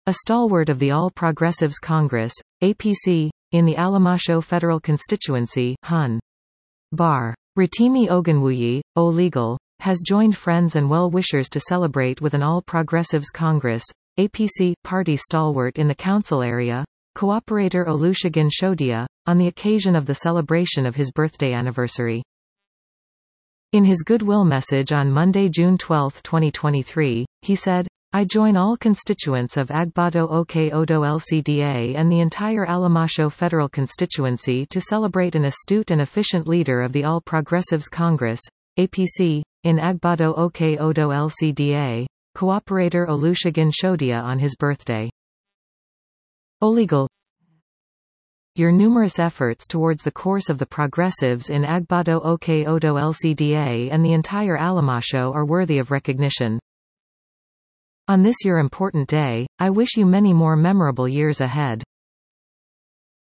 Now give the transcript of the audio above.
A stalwart of the All Progressives Congress, APC, in the Alamacho Federal Constituency, Hun. Bar. Rotimi Ogunwuyi, O Legal, has joined friends and well-wishers to celebrate with an All Progressives Congress, APC, party stalwart in the council area, Cooperator Olusegun Shodia, on the occasion of the celebration of his birthday anniversary. In his goodwill message on Monday, June 12, 2023, he said, "I join all constituents of Agbado Oke Odo LCDA and the entire Alamacho Federal Constituency to celebrate an astute and efficient leader of the All Progressives Congress, APC, in Agbado Oke Odo LCDA, Cooperator Olusegun Shodia on his birthday." Olegal. Your numerous efforts towards the course of the progressives in Agbado Oke Odo LCDA and the entire Alamacho are worthy of recognition. On this your important day, I wish you many more memorable years ahead.